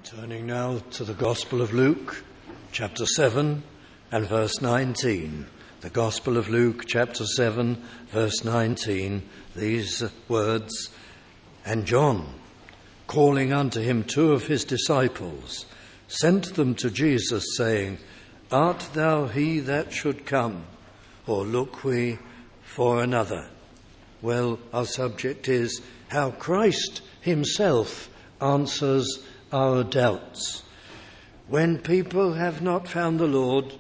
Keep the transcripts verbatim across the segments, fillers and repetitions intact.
Turning now to the Gospel of Luke, chapter seven and verse nineteen. The Gospel of Luke, chapter seven, verse nineteen, these words, "And John, calling unto him two of his disciples, sent them to Jesus, saying, Art thou he that should come, or look we for another?" Well, our subject is how Christ himself answers our doubts. When people have not found the Lord,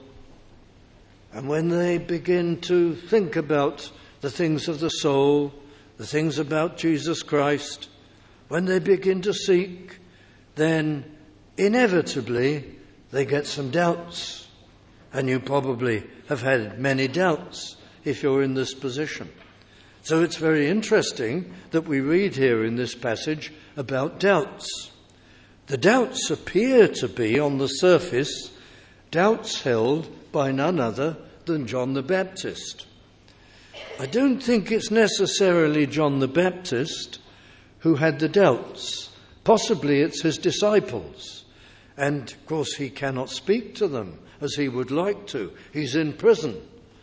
and when they begin to think about the things of the soul, the things about Jesus Christ, when they begin to seek, then inevitably they get some doubts. And you probably have had many doubts if you're in this position. So it's very interesting that we read here in this passage about doubts. The doubts appear to be, on the surface, doubts held by none other than John the Baptist. I don't think it's necessarily John the Baptist who had the doubts. Possibly it's his disciples. And, of course, he cannot speak to them as he would like to. He's in prison.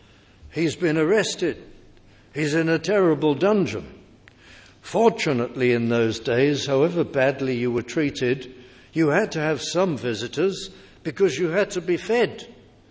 He's been arrested. He's in a terrible dungeon. Fortunately, in those days, however badly you were treated, you had to have some visitors because you had to be fed.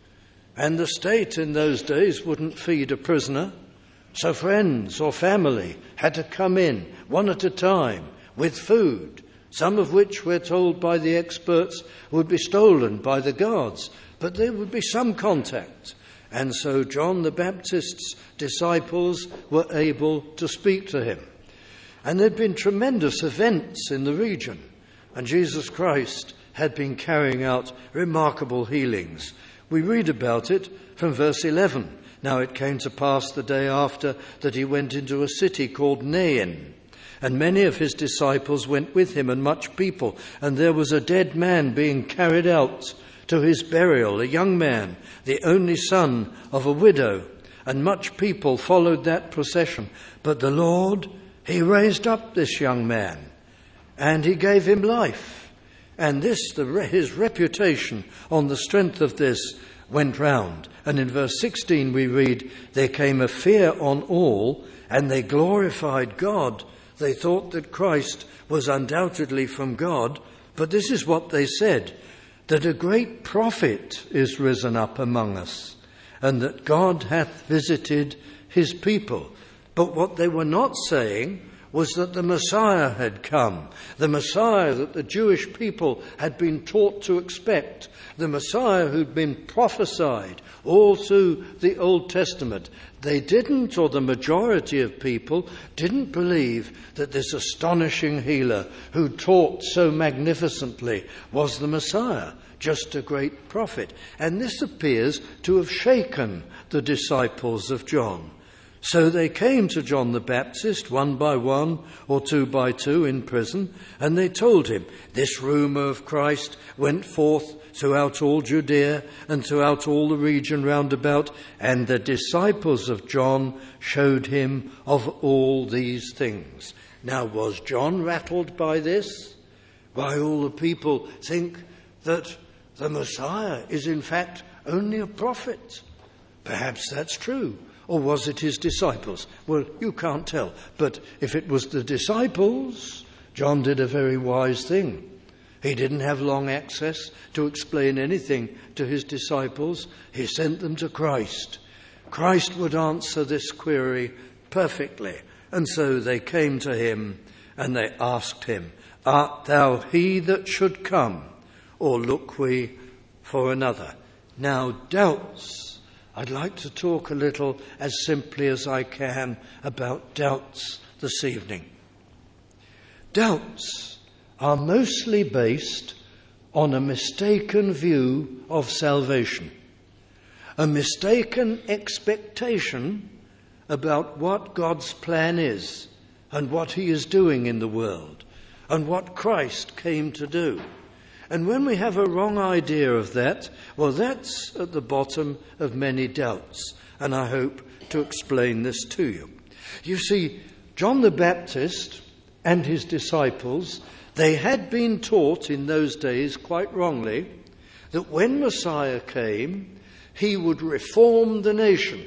And the state in those days wouldn't feed a prisoner. So friends or family had to come in one at a time with food, some of which we're told by the experts would be stolen by the guards. But there would be some contact. And so John the Baptist's disciples were able to speak to him. And there'd been tremendous events in the region, and Jesus Christ had been carrying out remarkable healings. We read about it from verse eleven. "Now it came to pass the day after that he went into a city called Nain, and many of his disciples went with him, and much people. And there was a dead man being carried out to his burial, a young man, the only son of a widow. And much people followed that procession. But the Lord, he raised up this young man, and he gave him life. And this, the, his reputation on the strength of this went round." And in verse sixteen we read, "There came a fear on all, and they glorified God." They thought that Christ was undoubtedly from God, but this is what they said, "that a great prophet is risen up among us, and that God hath visited his people." But what they were not saying was that the Messiah had come, the Messiah that the Jewish people had been taught to expect, the Messiah who'd been prophesied all through the Old Testament. They didn't, or the majority of people, didn't believe that this astonishing healer who taught so magnificently was the Messiah, just a great prophet. And this appears to have shaken the disciples of John. So they came to John the Baptist, one by one or two by two in prison, and they told him, "This rumour of Christ went forth throughout all Judea and throughout all the region round about, and the disciples of John showed him of all these things." Now, was John rattled by this? Why, all the people think that the Messiah is in fact only a prophet. Perhaps that's true. Or was it his disciples? Well, you can't tell. But if it was the disciples, John did a very wise thing. He didn't have long access to explain anything to his disciples. He sent them to Christ. Christ would answer this query perfectly. And so they came to him and they asked him, "Art thou he that should come, or look we for another?" Now, doubts. I'd like to talk a little, as simply as I can, about doubts this evening. Doubts are mostly based on a mistaken view of salvation, a mistaken expectation about what God's plan is and what he is doing in the world and what Christ came to do. And when we have a wrong idea of that, well, that's at the bottom of many doubts. And I hope to explain this to you. You see, John the Baptist and his disciples, they had been taught in those days, quite wrongly, that when Messiah came, he would reform the nation.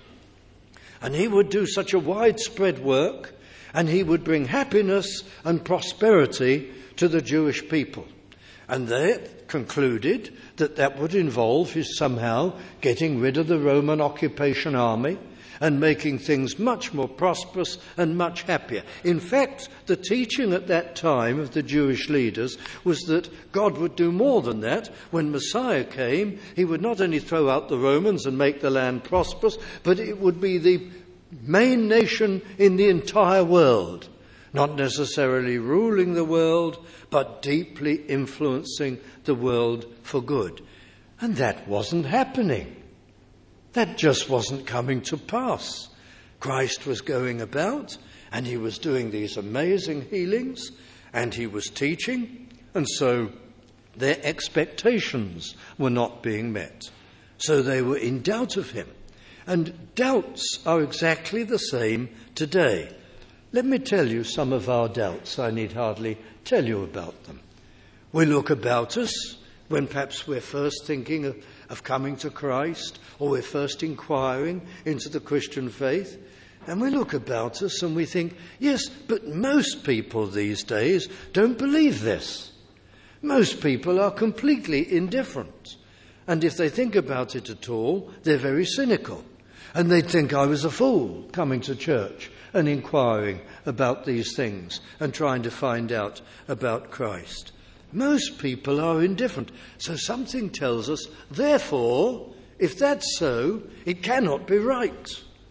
And he would do such a widespread work, and he would bring happiness and prosperity to the Jewish people. And they concluded that that would involve his somehow getting rid of the Roman occupation army and making things much more prosperous and much happier. In fact, the teaching at that time of the Jewish leaders was that God would do more than that. When Messiah came, he would not only throw out the Romans and make the land prosperous, but it would be the main nation in the entire world, not necessarily ruling the world, but deeply influencing the world for good. And that wasn't happening. That just wasn't coming to pass. Christ was going about, and he was doing these amazing healings, and he was teaching, and so their expectations were not being met. So they were in doubt of him. And doubts are exactly the same today. Let me tell you some of our doubts. I need hardly tell you about them. We look about us when perhaps we're first thinking of, of coming to Christ, or we're first inquiring into the Christian faith, and we look about us and we think, yes, but most people these days don't believe this. Most people are completely indifferent. And if they think about it at all, they're very cynical. And they'd think I was a fool coming to church and inquiring about these things and trying to find out about Christ. Most people are indifferent. So something tells us, therefore, if that's so, it cannot be right.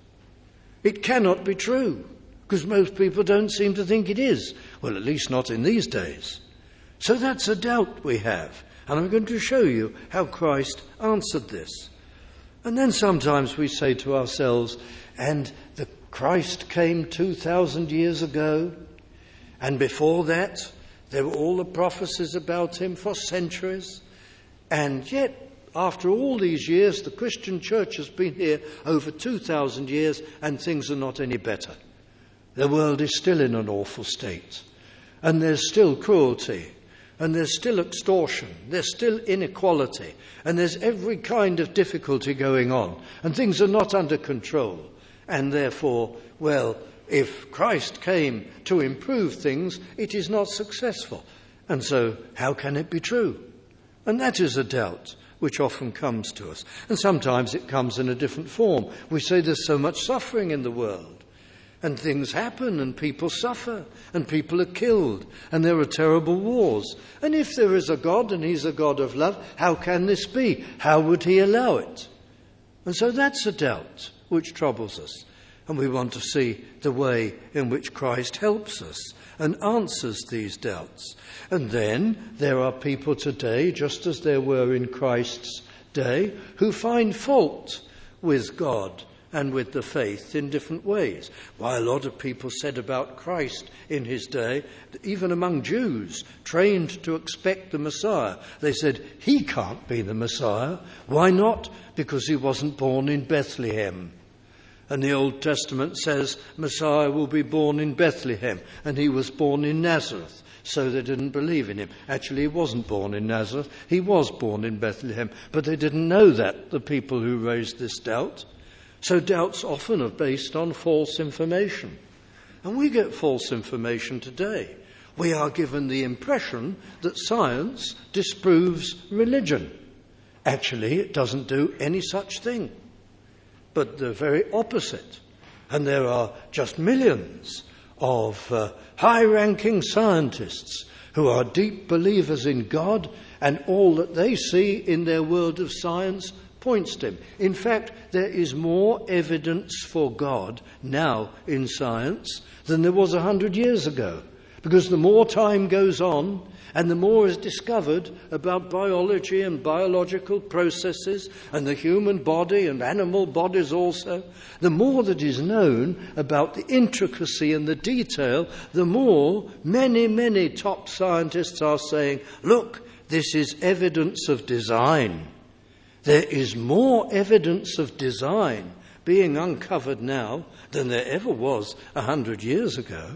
It cannot be true, because most people don't seem to think it is. Well, at least not in these days. So that's a doubt we have. And I'm going to show you how Christ answered this. And then sometimes we say to ourselves, and the Christ came two thousand years ago, and before that there were all the prophecies about him for centuries, and yet after all these years the Christian church has been here over two thousand years and things are not any better. The world is still in an awful state, and there's still cruelty, and there's still extortion, there's still inequality, and there's every kind of difficulty going on, and things are not under control. And therefore, well, if Christ came to improve things, it is not successful. And so, how can it be true? And that is a doubt which often comes to us. And sometimes it comes in a different form. We say there's so much suffering in the world. And things happen, and people suffer, and people are killed, and there are terrible wars. And if there is a God, and he's a God of love, how can this be? How would he allow it? And so that's a doubt which troubles us. And we want to see the way in which Christ helps us and answers these doubts. And then there are people today, just as there were in Christ's day, who find fault with God and with the faith in different ways. Why, a lot of people said about Christ in his day, even among Jews trained to expect the Messiah, they said, he can't be the Messiah. Why not? Because he wasn't born in Bethlehem. And the Old Testament says Messiah will be born in Bethlehem, and he was born in Nazareth. So they didn't believe in him. Actually, he wasn't born in Nazareth. He was born in Bethlehem. But they didn't know that, the people who raised this doubt. So doubts often are based on false information. And we get false information today. We are given the impression that science disproves religion. Actually, it doesn't do any such thing, but the very opposite. And there are just millions of uh, high-ranking scientists who are deep believers in God, and all that they see in their world of science points to him. In fact, there is more evidence for God now in science than there was a hundred years ago, because the more time goes on and the more is discovered about biology and biological processes and the human body and animal bodies also, the more that is known about the intricacy and the detail, the more many, many top scientists are saying, look, this is evidence of design. There is more evidence of design being uncovered now than there ever was a hundred years ago.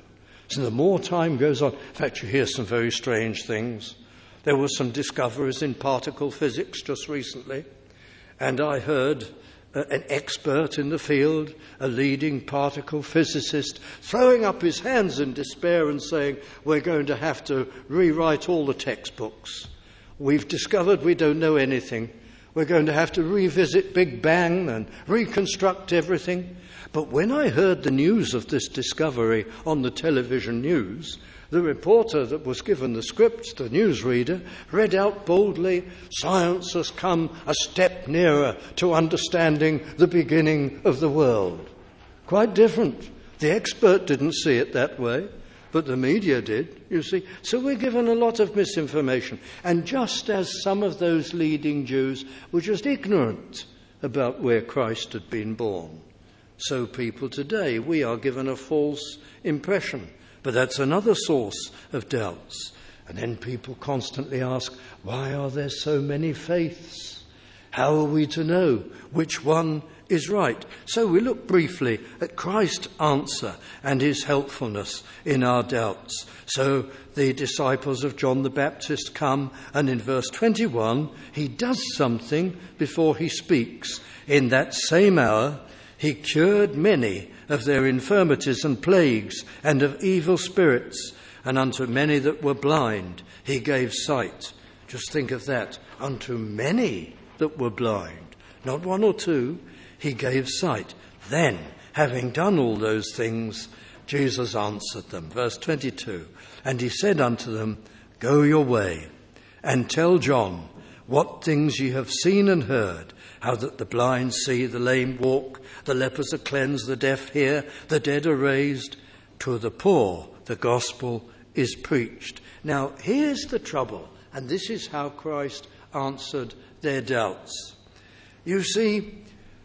So the more time goes on, in fact, you hear some very strange things. There were some discoveries in particle physics just recently, and I heard uh, an expert in the field, a leading particle physicist, throwing up his hands in despair and saying, we're going to have to rewrite all the textbooks. We've discovered we don't know anything. We're going to have to revisit Big Bang and reconstruct everything. But when I heard the news of this discovery on the television news, the reporter that was given the script, the newsreader, read out boldly, science has come a step nearer to understanding the beginning of the world. Quite different. The expert didn't see it that way, but the media did, you see. So we're given a lot of misinformation. And just as some of those leading Jews were just ignorant about where Christ had been born, so people today, we are given a false impression. But that's another source of doubts. And then people constantly ask, why are there so many faiths? How are we to know which one is right? So we look briefly at Christ's answer and his helpfulness in our doubts. So the disciples of John the Baptist come, and in verse twenty-one, he does something before he speaks. In that same hour, he cured many of their infirmities and plagues and of evil spirits, and unto many that were blind he gave sight. Just think of that. Unto many that were blind, not one or two, he gave sight. Then, having done all those things, Jesus answered them. Verse twenty-two, and he said unto them, go your way, and tell John what things ye have seen and heard, how that the blind see, the lame walk, the lepers are cleansed, the deaf hear, the dead are raised. To the poor the gospel is preached. Now, here's the trouble, and this is how Christ answered their doubts. You see,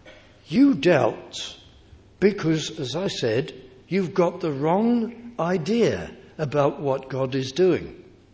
you doubt because, as I said, you've got the wrong idea about what God is doing.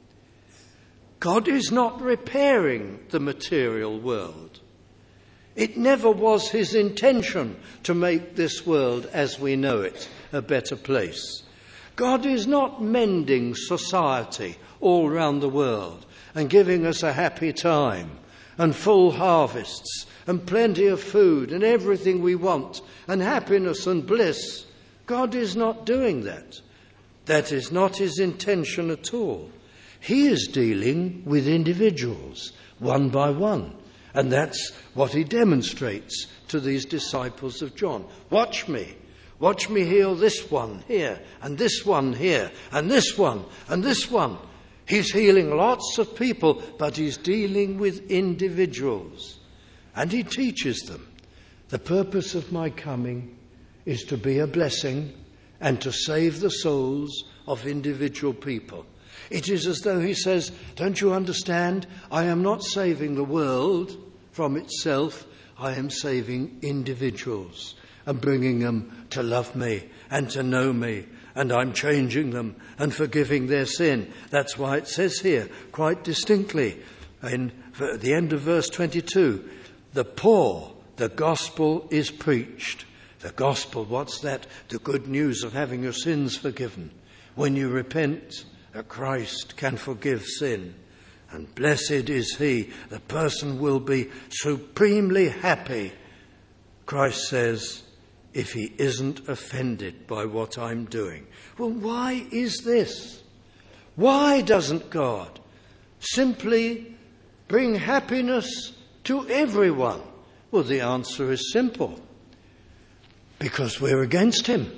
God is not repairing the material world. It never was his intention to make this world as we know it a better place. God is not mending society all round the world and giving us a happy time and full harvests and plenty of food and everything we want and happiness and bliss. God is not doing that. That is not his intention at all. He is dealing with individuals, one by one. And that's what he demonstrates to these disciples of John. Watch me. Watch me heal this one here, and this one here, and this one, and this one. He's healing lots of people, but he's dealing with individuals. And he teaches them, the purpose of my coming is to be a blessing and to save the souls of individual people. It is as though he says, don't you understand? I am not saving the world from itself. I am saving individuals and bringing them to love me and to know me. And I'm changing them and forgiving their sin. That's why it says here quite distinctly in the end of verse twenty-two, the poor, the gospel is preached. The gospel, what's that? The good news of having your sins forgiven. When you repent, that Christ can forgive sin. And blessed is he, the person will be supremely happy, Christ says, if he isn't offended by what I'm doing. Well, why is this? Why doesn't God simply bring happiness to everyone? Well, the answer is simple. Because we're against him.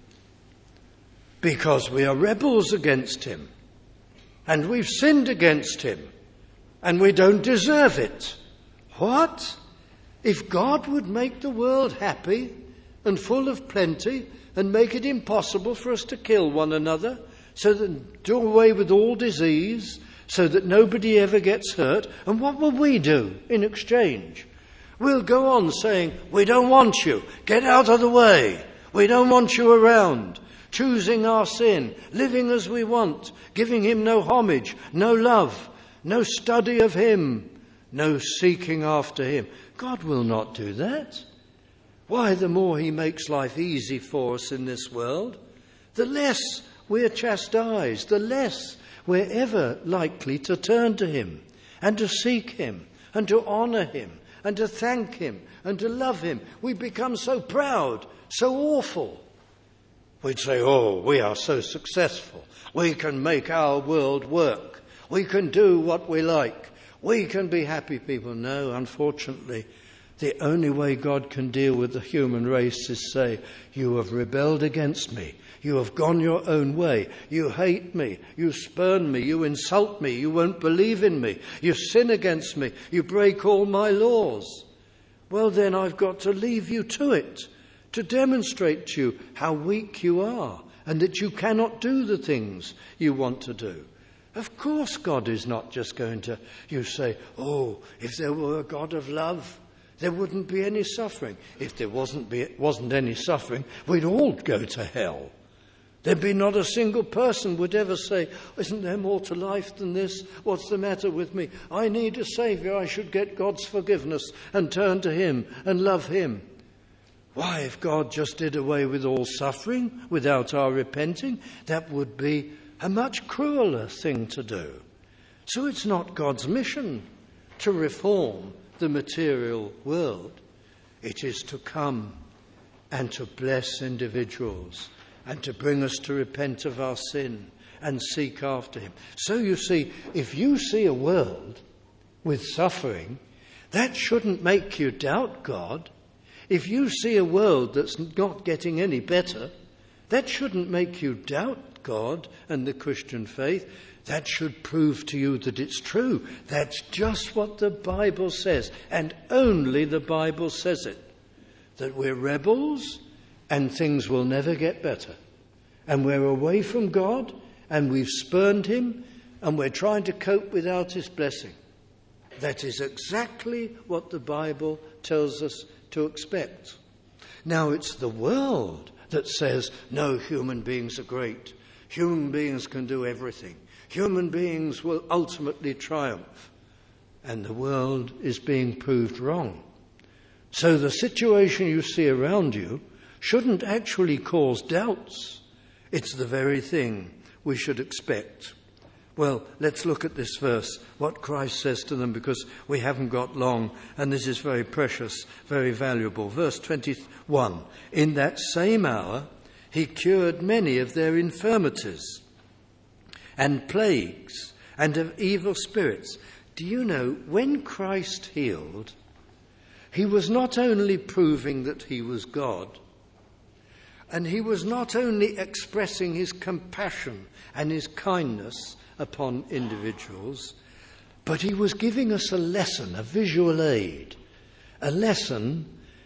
Because we are rebels against him. And we've sinned against him. And we don't deserve it. What? If God would make the world happy and full of plenty and make it impossible for us to kill one another, so that do away with all disease, so that nobody ever gets hurt, and what will we do in exchange? We'll go on saying, we don't want you, get out of the way, we don't want you around, choosing our sin, living as we want, giving him no homage, no love, no study of him, no seeking after him. God will not do that. Why, the more he makes life easy for us in this world, the less we're chastised, the less we're ever likely to turn to him and to seek him and to honour him and to thank him and to love him. We become so proud, so awful. We'd say, oh, we are so successful. We can make our world work. We can do what we like. We can be happy people. No, unfortunately, the only way God can deal with the human race is say, you have rebelled against me. You have gone your own way. You hate me. You spurn me. You insult me. You won't believe in me. You sin against me. You break all my laws. Well, then I've got to leave you to it, to demonstrate to you how weak you are and that you cannot do the things you want to do. Of course God is not just going to, you say, oh, if there were a God of love, there wouldn't be any suffering. If there wasn't, be, wasn't any suffering, we'd all go to hell. There'd be not a single person would ever say, isn't there more to life than this? What's the matter with me? I need a saviour. I should get God's forgiveness and turn to him and love him. Why, if God just did away with all suffering without our repenting, that would be a much crueler thing to do. So it's not God's mission to reform the material world. It is to come and to bless individuals and to bring us to repent of our sin and seek after him. So you see, if you see a world with suffering, that shouldn't make you doubt God. If you see a world that's not getting any better, that shouldn't make you doubt God and the Christian faith. That should prove to you that it's true. That's just what the Bible says, and only the Bible says it. That we're rebels and things will never get better. And we're away from God and we've spurned him and we're trying to cope without his blessing. That is exactly what the Bible tells us to expect. Now it's the world that says, no, human beings are great. Human beings can do everything. Human beings will ultimately triumph. And the world is being proved wrong. So the situation you see around you shouldn't actually cause doubts. It's the very thing we should expect. Well, let's look at this verse, what Christ says to them, because we haven't got long, and this is very precious, very valuable. Verse twenty-one, in that same hour he cured many of their infirmities and plagues and of evil spirits. Do you know, when Christ healed, he was not only proving that he was God, and he was not only expressing his compassion and his kindness upon individuals, but he was giving us a lesson, a visual aid, a lesson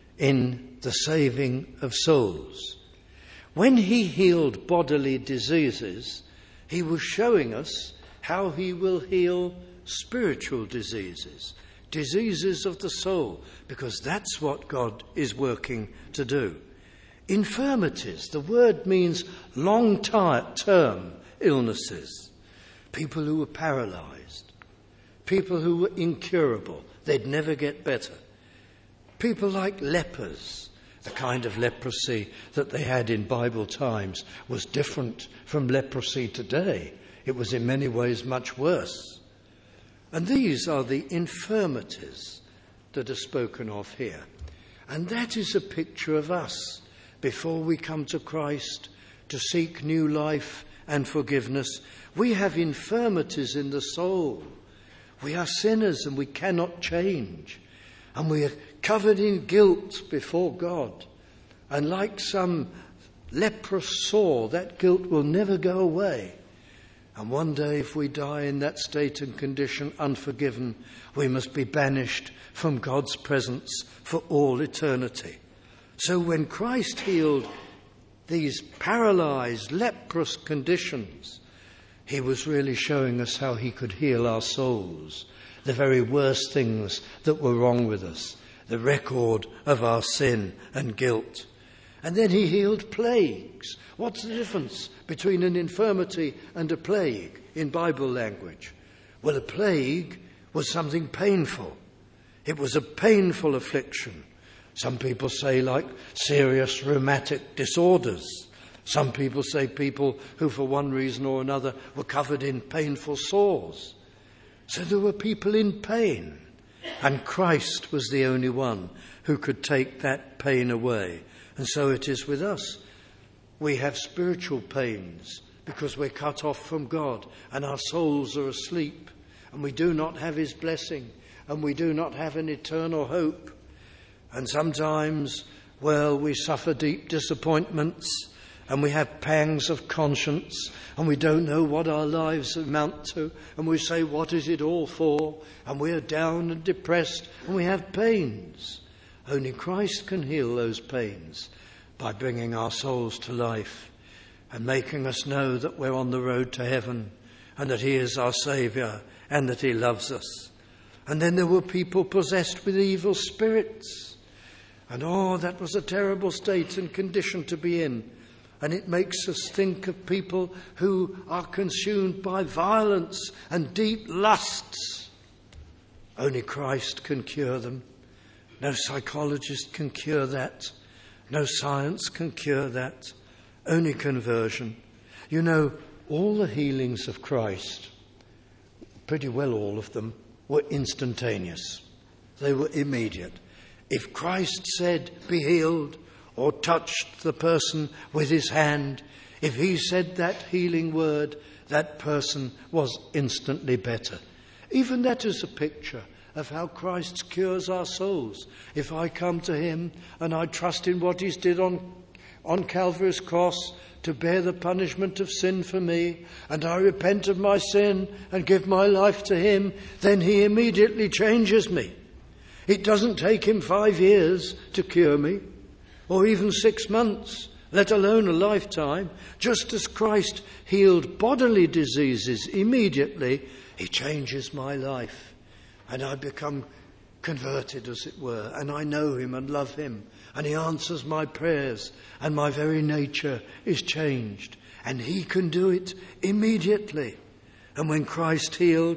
in the saving of souls. When he healed bodily diseases, he was showing us how he will heal spiritual diseases, diseases of the soul, because that's what God is working to do. Infirmities, the word means long-term illnesses. People who were paralyzed, people who were incurable, they'd never get better. People like lepers. The kind of leprosy that they had in Bible times was different from leprosy today. It was in many ways much worse. And these are the infirmities that are spoken of here. And that is a picture of us before we come to Christ to seek new life and forgiveness. We have infirmities in the soul. We are sinners and we cannot change. And we are covered in guilt before God. And like some leprous sore, that guilt will never go away. And one day, if we die in that state and condition unforgiven, we must be banished from God's presence for all eternity. So when Christ healed these paralyzed, leprous conditions, he was really showing us how he could heal our souls, the very worst things that were wrong with us, the record of our sin and guilt. And then he healed plagues. What's the difference between an infirmity and a plague in Bible language? Well, a plague was something painful. It was a painful affliction. Some people say like serious rheumatic disorders, Some people say people who for one reason or another were covered in painful sores. So there were people in pain, and Christ was the only one who could take that pain away. And so it is with us. We have spiritual pains because we're cut off from God and our souls are asleep and we do not have his blessing and we do not have an eternal hope. And sometimes, well, we suffer deep disappointments and we have pangs of conscience and we don't know what our lives amount to, and we say, what is it all for? And we are down and depressed and we have pains. Only Christ can heal those pains by bringing our souls to life and making us know that we're on the road to heaven and that he is our Saviour and that he loves us. And then there were people possessed with evil spirits. And oh, that was a terrible state and condition to be in. And it makes us think of people who are consumed by violence and deep lusts. Only Christ can cure them. No psychologist can cure that. No science can cure that. Only conversion. You know, all the healings of Christ, pretty well all of them, were instantaneous. They were immediate. If Christ said, be healed, or touched the person with his hand, if he said that healing word, that person was instantly better. Even that is a picture of how Christ cures our souls. If I come to him and I trust in what he's did on, on Calvary's cross to bear the punishment of sin for me, and I repent of my sin and give my life to him, then he immediately changes me. It doesn't take him five years to cure me, or even six months, let alone a lifetime. Just as Christ healed bodily diseases immediately, he changes my life. And I become converted, as it were, and I know him and love him, and he answers my prayers, and my very nature is changed. And he can do it immediately. And when Christ healed,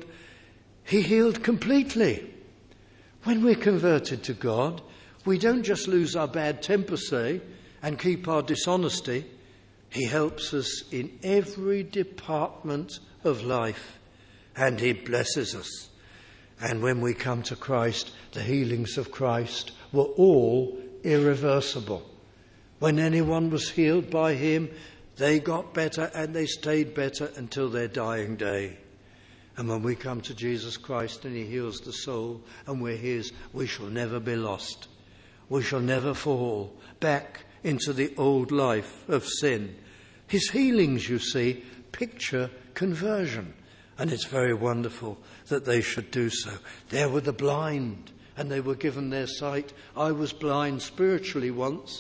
he healed completely. When we're converted to God, we don't just lose our bad temper, say, and keep our dishonesty. He helps us in every department of life, and he blesses us. And when we come to Christ, the healings of Christ were all irreversible. When anyone was healed by him, they got better and they stayed better until their dying day. And when we come to Jesus Christ and he heals the soul and we're his, we shall never be lost. We shall never fall back into the old life of sin. His healings, you see, picture conversion. And it's very wonderful that they should do so. There were the blind, and they were given their sight. I was blind spiritually once.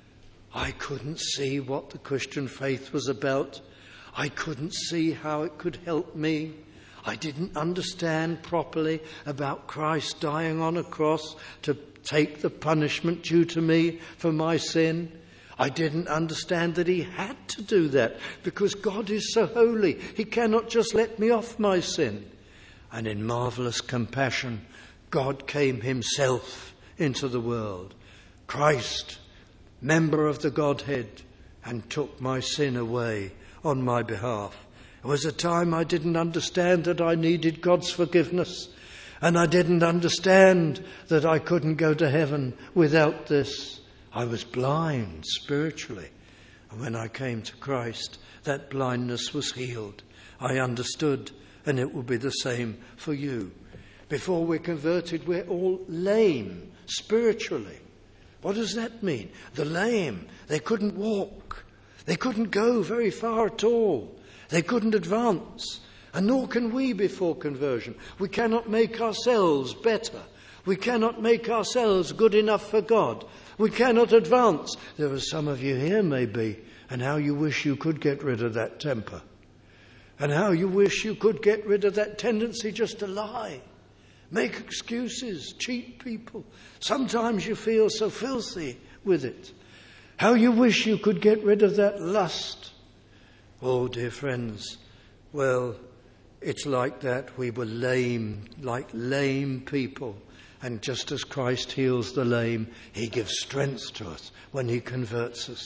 I couldn't see what the Christian faith was about. I couldn't see how it could help me. I didn't understand properly about Christ dying on a cross to take the punishment due to me for my sin. I didn't understand that he had to do that because God is so holy. He cannot just let me off my sin. And in marvelous compassion, God came himself into the world. Christ, member of the Godhead, and took my sin away on my behalf. It was a time I didn't understand that I needed God's forgiveness. And I didn't understand that I couldn't go to heaven without this. I was blind spiritually. And when I came to Christ, that blindness was healed. I understood, and it will be the same for you. Before we're converted, we're all lame spiritually. What does that mean? The lame, they couldn't walk. They couldn't go very far at all. They couldn't advance. And nor can we before conversion. We cannot make ourselves better. We cannot make ourselves good enough for God. We cannot advance. There are some of you here, maybe, and how you wish you could get rid of that temper. And how you wish you could get rid of that tendency just to lie, make excuses, cheat people. Sometimes you feel so filthy with it. How you wish you could get rid of that lust. Oh, dear friends, well, it's like that. We were lame, like lame people. And just as Christ heals the lame, he gives strength to us when he converts us.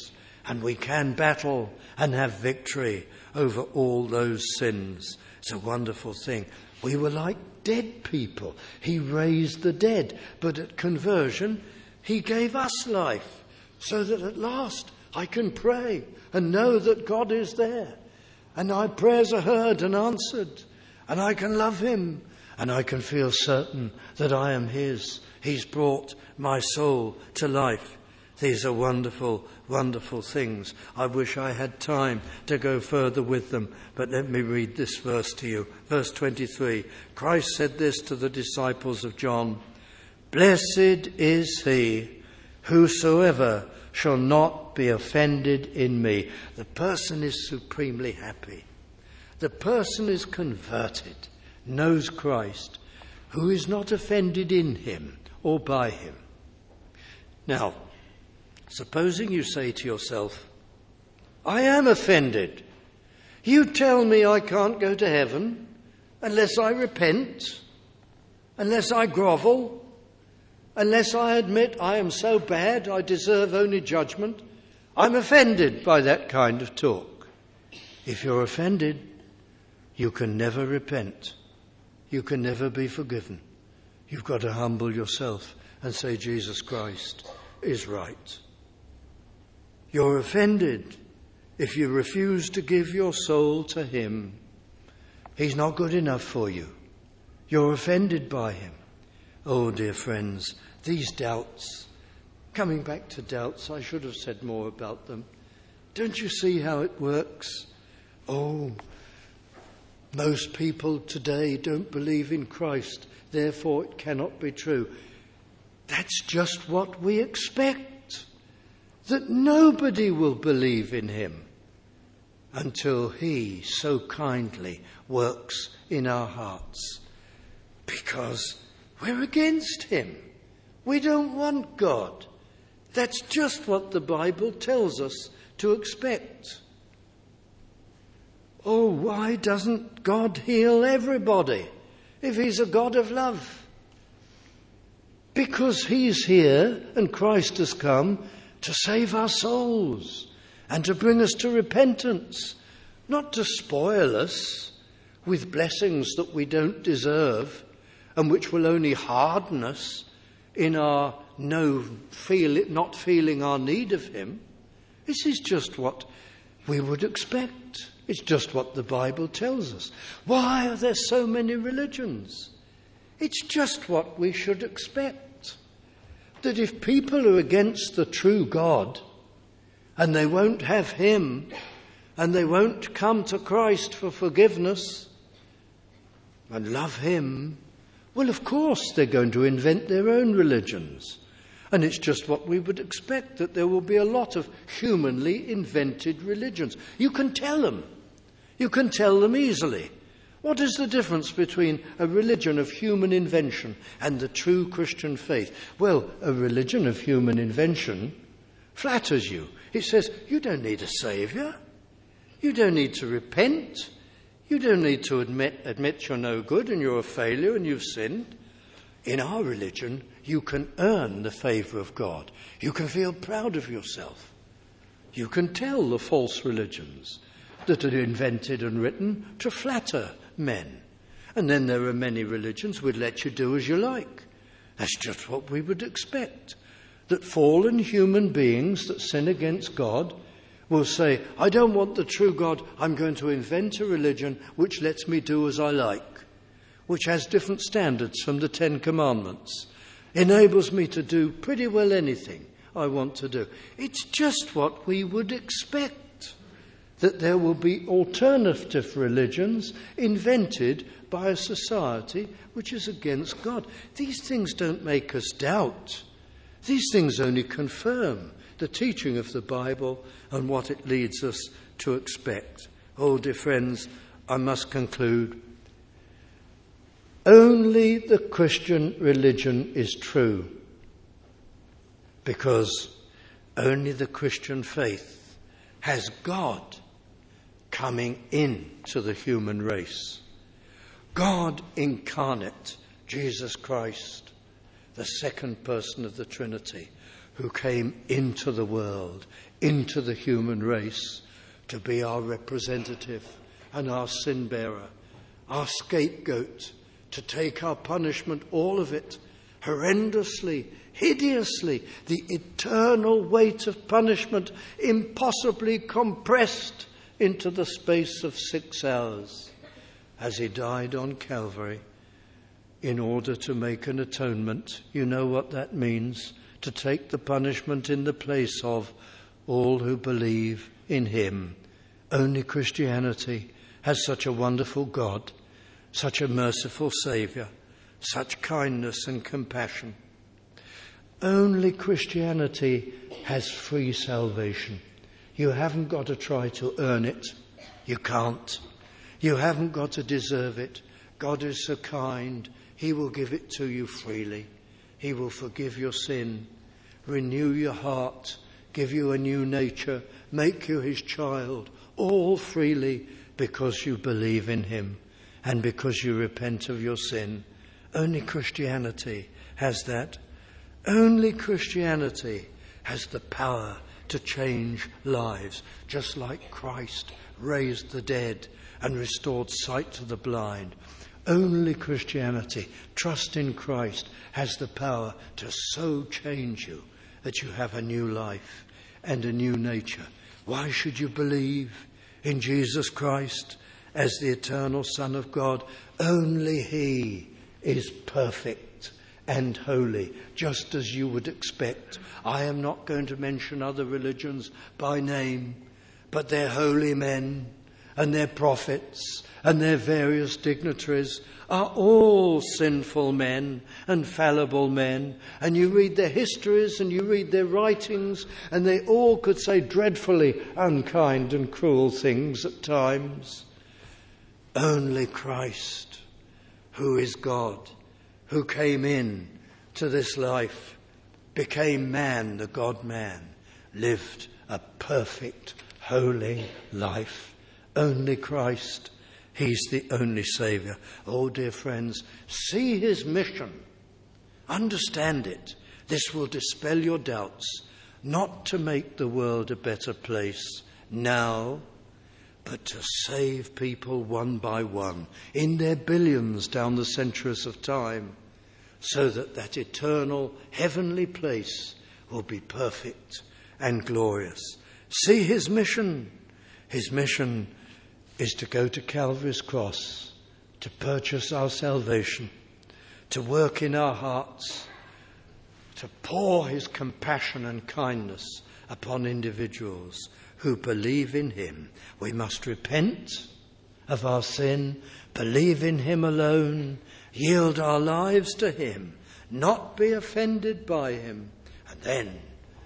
And we can battle and have victory over all those sins. It's a wonderful thing. We were like dead people. He raised the dead. But at conversion, he gave us life so that at last I can pray and know that God is there. And my prayers are heard and answered. And I can love him. And I can feel certain that I am his. He's brought my soul to life. These are wonderful, wonderful things. I wish I had time to go further with them, but let me read this verse to you. Verse twenty-three. Christ said this to the disciples of John, "Blessed is he whosoever shall not be offended in me." The person is supremely happy. The person is converted, knows Christ, who is not offended in him or by him. Now, supposing you say to yourself, I am offended. You tell me I can't go to heaven unless I repent, unless I grovel, unless I admit I am so bad I deserve only judgment. I'm offended by that kind of talk. If you're offended, you can never repent. You can never be forgiven. You've got to humble yourself and say Jesus Christ is right. You're offended if you refuse to give your soul to him. He's not good enough for you. You're offended by him. Oh, dear friends, these doubts, coming back to doubts, I should have said more about them. Don't you see how it works? Oh, most people today don't believe in Christ, therefore it cannot be true. That's just what we expect, that nobody will believe in him until he so kindly works in our hearts, because we're against him. We don't want God. That's just what the Bible tells us to expect. Oh, why doesn't God heal everybody if he's a God of love? Because he's here and Christ has come to save our souls and to bring us to repentance, not to spoil us with blessings that we don't deserve and which will only harden us in our no feel, not feeling our need of him. This is just what we would expect. It's just what the Bible tells us. Why are there so many religions? It's just what we should expect. That if people are against the true God, and they won't have him, and they won't come to Christ for forgiveness, and love him, well, of course they're going to invent their own religions. And it's just what we would expect, that there will be a lot of humanly invented religions. You can tell them. You can tell them easily. What is the difference between a religion of human invention and the true Christian faith? Well, a religion of human invention flatters you. It says, you don't need a saviour. You don't need to repent. You don't need to admit, admit you're no good and you're a failure and you've sinned. In our religion, you can earn the favour of God. You can feel proud of yourself. You can tell the false religions that are invented and written to flatter men. And then there are many religions which let you do as you like. That's just what we would expect. That fallen human beings that sin against God will say, I don't want the true God, I'm going to invent a religion which lets me do as I like, which has different standards from the Ten Commandments, enables me to do pretty well anything I want to do. It's just what we would expect, that there will be alternative religions invented by a society which is against God. These things don't make us doubt. These things only confirm the teaching of the Bible and what it leads us to expect. Oh, dear friends, I must conclude. Only the Christian religion is true, because only the Christian faith has God coming into the human race. God incarnate, Jesus Christ, the second person of the Trinity, who came into the world, into the human race, to be our representative and our sin bearer, our scapegoat, to take our punishment, all of it, horrendously, hideously, the eternal weight of punishment impossibly compressed into the space of six hours as he died on Calvary in order to make an atonement. You know what that means, to take the punishment in the place of all who believe in him. Only Christianity has such a wonderful God, such a merciful Saviour, such kindness and compassion. Only Christianity has free salvation. You haven't got to try to earn it. You can't. You haven't got to deserve it. God is so kind, he will give it to you freely. He will forgive your sin, renew your heart, give you a new nature, make you his child, all freely because you believe in him and because you repent of your sin. Only Christianity has that. Only Christianity has the power to change lives, just like Christ raised the dead and restored sight to the blind. Only Christianity, trust in Christ, has the power to so change you that you have a new life and a new nature. Why should you believe in Jesus Christ as the eternal Son of God? Only he is perfect and holy, just as you would expect. I am not going to mention other religions by name, but their holy men and their prophets and their various dignitaries are all sinful men and fallible men. And you read their histories and you read their writings, and they all could say dreadfully unkind and cruel things at times. Only Christ, who is God, who came in to this life, became man, the God-man, lived a perfect, holy life. Only Christ, he's the only Saviour. Oh, dear friends, see his mission. Understand it. This will dispel your doubts. Not to make the world a better place now, but to save people one by one, in their billions down the centuries of time, so that that eternal heavenly place will be perfect and glorious. See his mission. His mission is to go to Calvary's cross, to purchase our salvation, to work in our hearts, to pour his compassion and kindness upon individuals who believe in him. We must repent of our sin, believe in him alone, yield our lives to him, not be offended by him, and then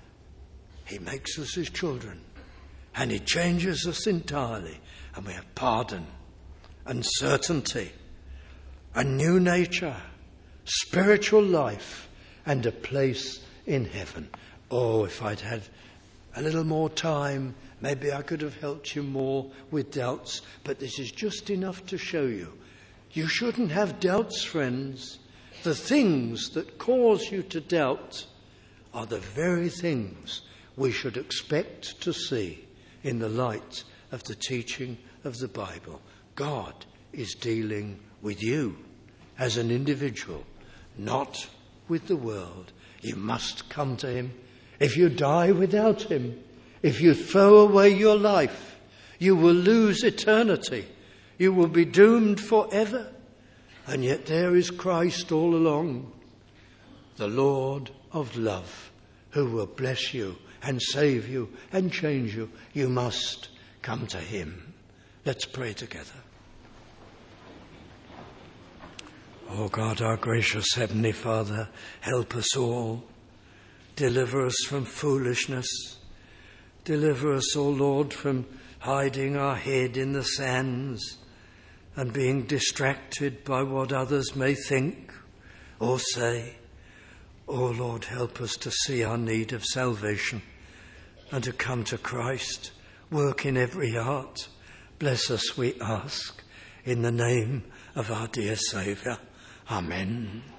he makes us his children and he changes us entirely, and we have pardon and certainty, a new nature, spiritual life, and a place in heaven. Oh, if I'd had a little more time, maybe I could have helped you more with doubts, but this is just enough to show you. You shouldn't have doubts, friends. The things that cause you to doubt are the very things we should expect to see in the light of the teaching of the Bible. God is dealing with you as an individual, not with the world. You must come to him. If you die without him, if you throw away your life, you will lose eternity. You will be doomed forever. And yet there is Christ all along, the Lord of love, who will bless you and save you and change you. You must come to him. Let's pray together. Oh God, our gracious Heavenly Father, help us all. Deliver us from foolishness. Deliver us, O Lord, from hiding our head in the sands and being distracted by what others may think or say. Oh Lord, help us to see our need of salvation and to come to Christ. Work in every heart. Bless us, we ask, in the name of our dear Saviour. Amen.